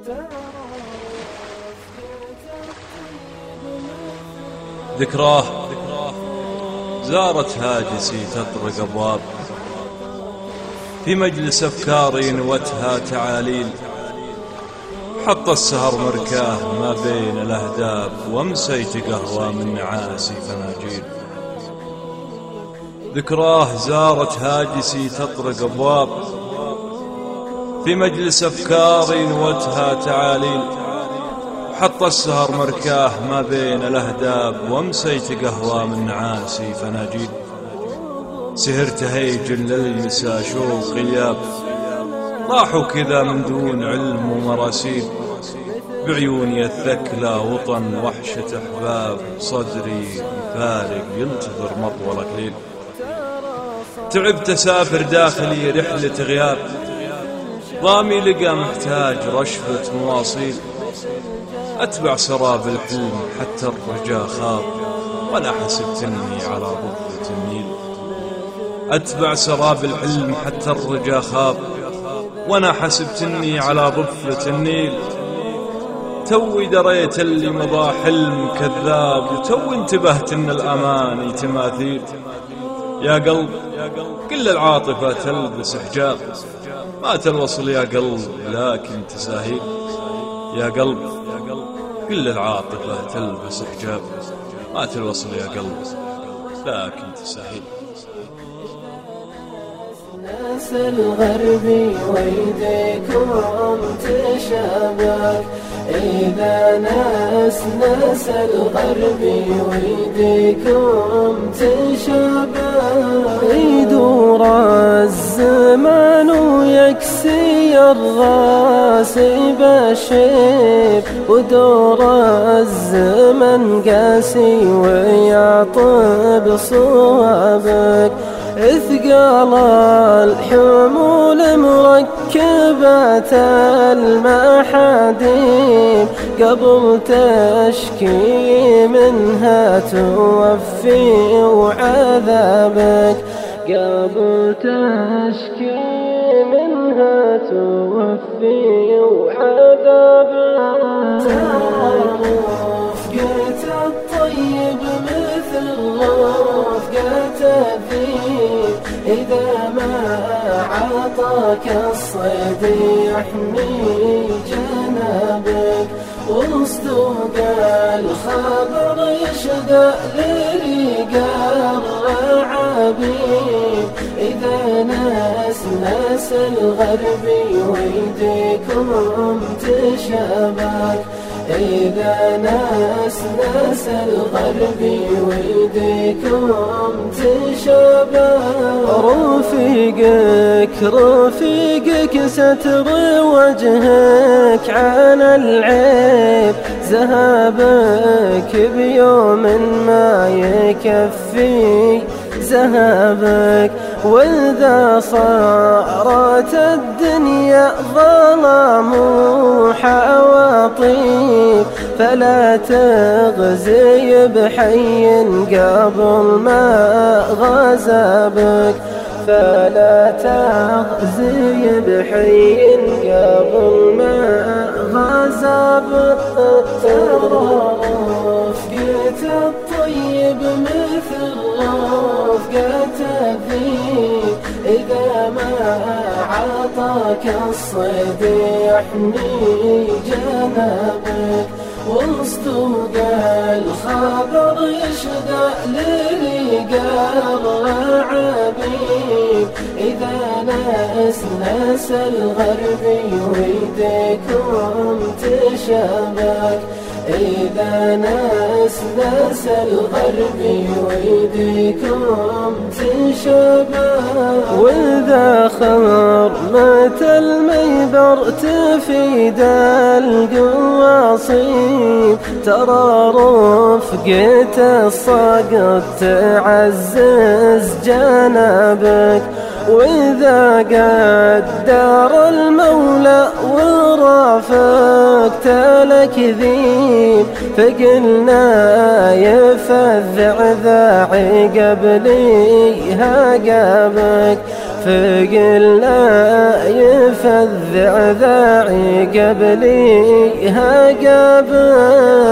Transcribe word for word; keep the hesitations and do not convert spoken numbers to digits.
ذكراه زارت هاجسي تطرق أبواب، في مجلس أفكاري نوتها تعاليل، حط السهر مركاه ما بين الأهداب، وامسيت قهوة من نعاسي فناجيل. ذكراه زارت هاجسي تطرق أبواب، في مجلس أفكاري نوتها تعاليل، حط السهر مركاه ما بين الأهداب، وامسيت قهوة من نعاسي فناجيل. سهرت هيج للمسا شوق غياب، راحوا كذا من دون علم ومراسيل، بعيوني الثكلى وطن وحشة أحباب، صدري فارق ينتظر مطول أكليل. تعبت أسافر داخلي رحلة غياب، ضامي لقى محتاج رشفة مواصيل، أتبع سراب الحلم حتى الرجا خاب، ولا حسبت أني على ضفة النيل. أتبع سراب الحلم حتى الرجا خاب، وانا حسبت اني على ضفة النيل. توي دريت اللي مضى حلم كذاب، وتوي انتبهت ان الاماني تماثيل. يا قلب كل العاطفة تلبس حجاب، مات الوصل يا قلب لكن تساهيل. يا قلب كل العاطفة تلبس حجاب، مات الوصل يا قلب لكن تساهيل. ناس الغربي ويديكم تشابك، إذا ناس ناس الغربي ويديكم تشابك، يدور الزمان ويكسي الراسي بالشيب، ودور الزمن قاسي ويعطب صوابك. اثقال الحمول مركبات المحاديم، قبل تشكي منها توفي وعذابك، قبل تشكي منها توفي وعذابك. ترى رفقة الطيب مثل رفقة الذيب، إذا ما عطاك الصيد يحمي جنابك، وصدق الخبر يشدأ لريق الرعابيب. إذا ناس ناس الغربي ويديكم تشابك، إذا ناس ناس الغربي ويديكم تشابك. رفيقك رفيقك ستر وجهك عن العيب، ذهابك بيوم ما يكفي ذهابك. وإذا صارت الدنيا ظلام وحواطيب، فلا تغزي بحي قبل ما غزابك، فلا تغزي بحي قبل ما غزابك. ترى رفقة الطيب مثل رفقة الذيب، إذا ما عطاك الصيد يحمي جنابك، وصدق الخبر يشدأ لريق الرعابيب. إذا ناس ناس الغربي ويديكم تشابك، إذا ناس ناس الغربي ويديكم تشابك. وإذا خرمت الميبر تفيد القواصيب، ترى رفقة الصقر تعزز جنابك. وإذا قدر المولى ورافق وقت الأكذيب، فقلنا يفذع ذاعي قبلي هاقابك، فقلنا يفذع ذاعي قبلي هاقابك.